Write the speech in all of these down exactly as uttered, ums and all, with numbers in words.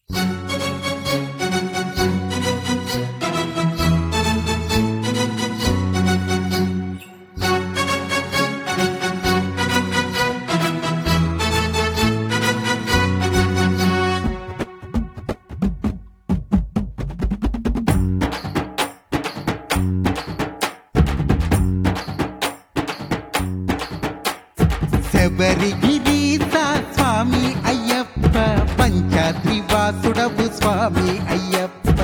శబరిగిరీశ స్వామి అయ్యప్ప, పంచాద్రివాసుడవు స్వామి అయ్యప్ప.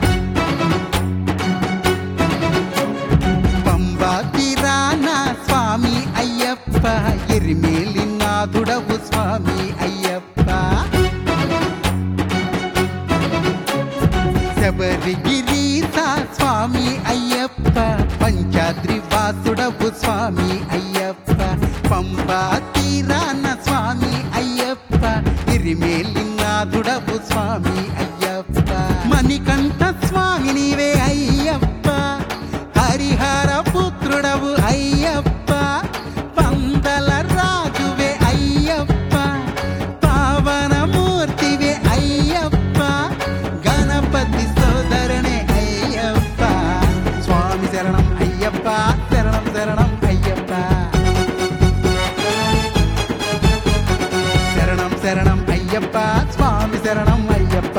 పంబా తీరాన స్వామి అయ్యప్ప, ఎరిమేలినాథుడవు స్వామి అయ్యప్ప. శబరిగిరీశ స్వామి అయ్యప్ప, పంచాద్రివాసుడవు స్వామి అయ్యప్ప. పంబా తీరాన స్వామి అయ్యప్ప, ఎరిమేలినాథుడవు స్వామి అయ్యప్ప. మణికంఠ స్వామి నీవే అయ్యప్ప, హరిహర పుత్రుడవు అయ్యప్ప. పందల రాజువే అయ్యప్ప, పావనమూర్తివే అయ్యప్ప. గణపతి సోదరునే అయ్యప్ప, స్వామి శరణం అయ్యప్ప, శరణం శరణం అయ్యప్ప. శరణం శరణం అయ్యప్ప, స్వామి శరణం అయ్యప్ప.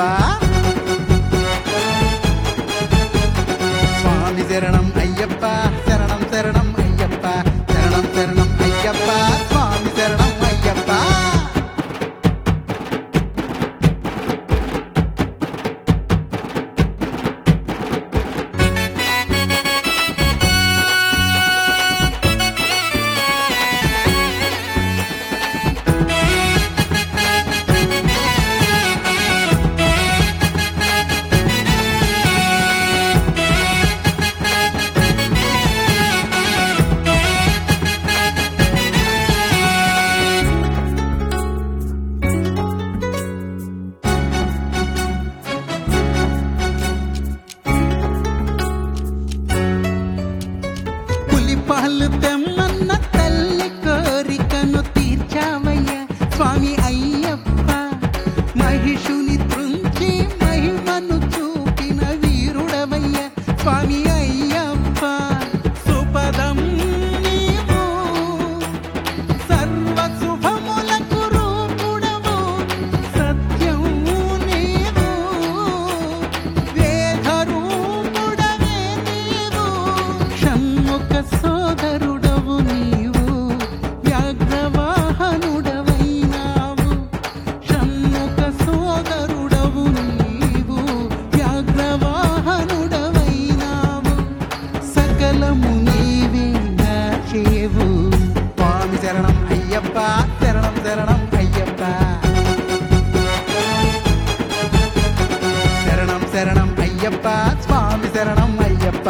స్వామి శరణం అయ్యప్ప, శరణం శరణం అయ్యప్ప. శరణం శరణం అయ్యప్ప, స్వామి శరణం అయ్యప్ప. పాలు తెమ్మన్న తల్లి కోరికను తీర్చావయ్యా స్వామి అయ్యప్ప. మహిషుని త్రుంచి మహిమను చూపిన వీరుడవయ్యా స్వామి అయ్యప్ప. సుపదం నీవు, సర్వ శుభములకు రూపుడవు. సత్యం నీవు, వేద రూపుడవే నీవు. షణ్ముఖ సోదరుడవు నీవు, వ్యాఘ్రవాహనుడవైనావు. షణ్ముఖ సోదరుడవు నీవు, వ్యాఘ్రవాహనుడవైనావు. సకలము నీవే నాచేవు, స్వామి శరణం అయ్యప్ప, శరణం శరణం అయ్యప్ప. శరణం శరణం అయ్యప్ప, స్వామి శరణం అయ్యప్ప.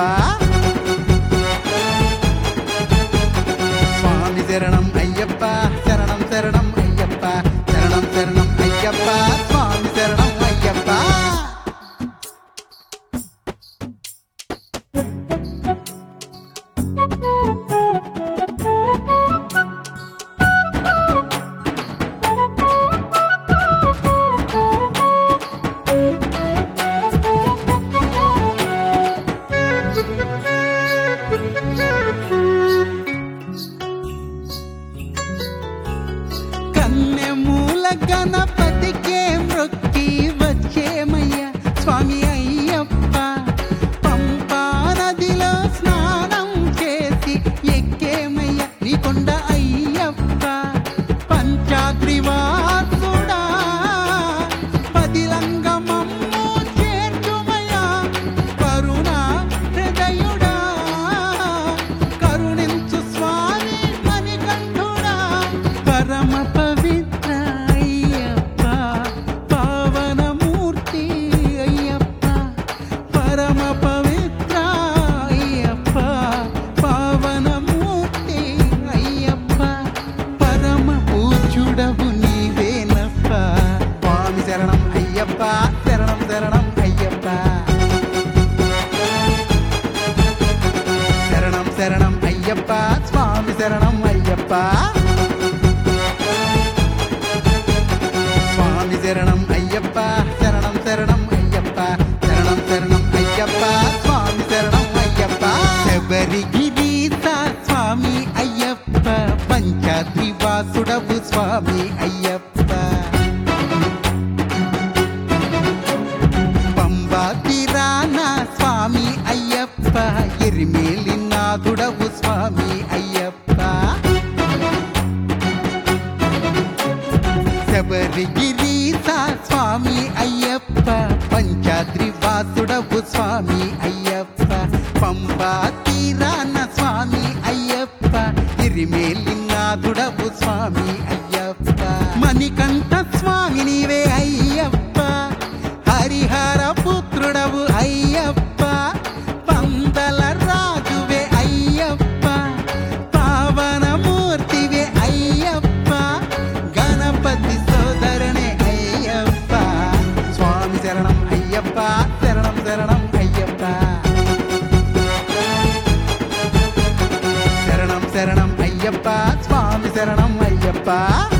స్వామి శరణం అయ్యప్ప, శరణం శరణం అయ్యప్ప. శరణం శరణం అయ్యప్ప, స్వామి శరణం అయ్యప్ప. కన్నెమూల గణపతికే మ్రొక్కి వచ్చేమయ్యా స్వామి అయ్యప్ప. పంపా నదిలో స్నానం చేసి ఎక్కేమయ్యా నీ కొండ అయ్యప్ప. పంచాగ్రివాసుడా, పదిలంగ మమ్ము చేర్చుమయ్యా. కరుణా హృదయుడా, కరుణించు స్వామి మణికంఠుడా. పరమ పవిత్ర అయ్యప్ప, పావనమూర్తి అయ్యప్ప. పరమ పవిత్ర అయ్యప్ప, పావనమూర్తి అయ్యప్ప. పరమ పూజ్యుడవు నీవేనప్ప, స్వామి శరణం అయ్యప్ప, శరణం శరణం అయ్యప్ప. శరణం శరణం అయ్యప్ప, స్వామి శరణం అయ్యప్ప. స్వామి శరణం అయ్యప్ప, శరణం నాథుడవు స్వామి అయ్యప్ప. పంబా తీరాన స్వామి అయ్యప్ప, ఎరిమేలి నాథుడవు స్వామి అయ్యప్ప. శబరిగిరీశ స్వామి అయ్యప్ప, పంచాద్రి వాసుడవు స్వామి అయ్యప్ప. పంబా తీరాన స్వామి అయ్యప్ప, ఎరిమేలి నాథుడవు స్వామి అయ్యప్ప. మణికంఠ స్వామి నీవే అయ్యప్ప, హరిహర పుత్రుడవు అయ్యప్ప. పందల రాజువే అయ్యప్ప, పావనమూర్తివే అయ్యప్ప. గణపతి సోదరునే అయ్యప్ప. స్వామి శరణం అయ్యప్ప, శరణం శరణం అయ్యప్ప. శరణం శరణం అయ్యప్ప, స్వామి శరణం అయ్యప్ప.